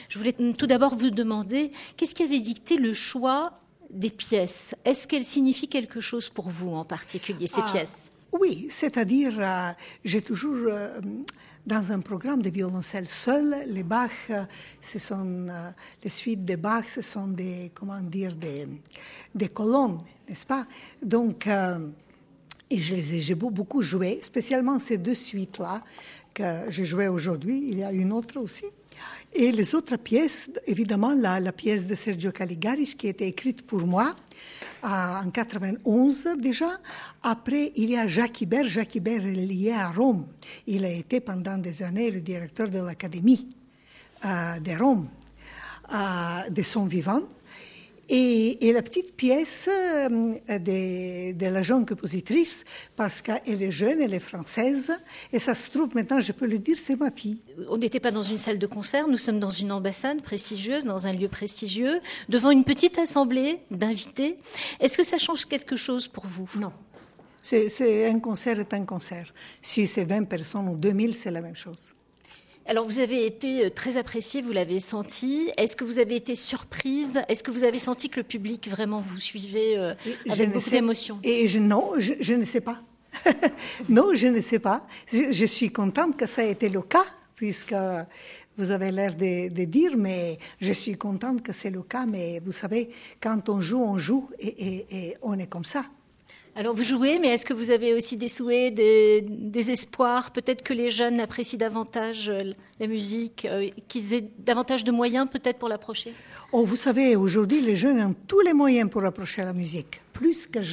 Je voulais tout d'abord vous demander, qu'est-ce qui avait dicté le choix des pièces? Est-ce qu'elles signifient quelque chose pour vous en particulier, ces pièces? Oui, c'est-à-dire, j'ai toujours, dans un programme de violoncelle seul, les Bach, ce sont les suites de Bach, ce sont des colonnes, n'est-ce pas? Donc, et j'ai beaucoup joué, spécialement ces deux suites-là que j'ai jouées aujourd'hui. Il y a une autre aussi. Et les autres pièces, évidemment, la pièce de Sergio Caligaris qui a été écrite pour moi en 91 déjà. Après, il y a Jacques Ibert. Jacques Ibert est lié à Rome. Il a été pendant des années le directeur de l'Académie de Rome, de son vivant. Et la petite pièce de la jeune compositrice, parce qu'elle est jeune, elle est française, et ça se trouve maintenant, je peux le dire, c'est ma fille. On n'était pas dans une salle de concert, nous sommes dans une ambassade prestigieuse, dans un lieu prestigieux, devant une petite assemblée d'invités. Est-ce que ça change quelque chose pour vous? Non. C'est un concert est un concert. Si c'est 20 personnes ou 2000, c'est la même chose. Alors, vous avez été très appréciée, vous l'avez senti. Est-ce que vous avez été surprise? Est-ce que vous avez senti que le public vraiment vous suivait avec beaucoup d'émotion? Non, je ne sais pas. Non, je ne sais pas. Je suis contente que ça ait été le cas, puisque vous avez l'air de dire, mais je suis contente que c'est le cas. Mais vous savez, quand on joue et on est comme ça. Alors vous jouez, mais est-ce que vous avez aussi des souhaits, des espoirs? Peut-être que les jeunes apprécient davantage la musique, qu'ils aient davantage de moyens peut-être pour l'approcher? Oh, vous savez, aujourd'hui, les jeunes ont tous les moyens pour approcher la musique, plus que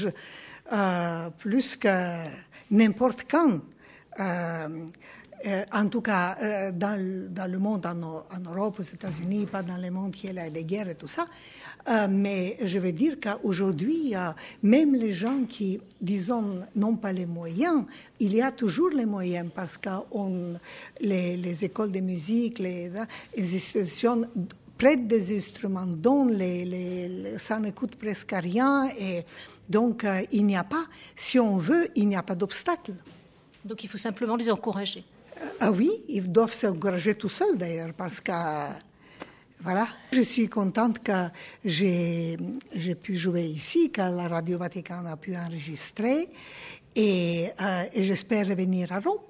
n'importe quand. En tout cas, dans le monde, en Europe, aux États-Unis, pas dans le monde qui est là, les guerres et tout ça. Mais je veux dire qu'aujourd'hui, même les gens qui, disons, n'ont pas les moyens, il y a toujours les moyens parce que les écoles de musique, les institutions prêtent des instruments dont ça ne coûte presque rien. Et donc, il n'y a pas, si on veut, il n'y a pas d'obstacle. Donc il faut simplement les encourager. Ah oui, ils doivent s'encourager tout seuls d'ailleurs, parce que, voilà, je suis contente que j'ai pu jouer ici, que la Radio Vatican a pu enregistrer, et j'espère revenir à Rome.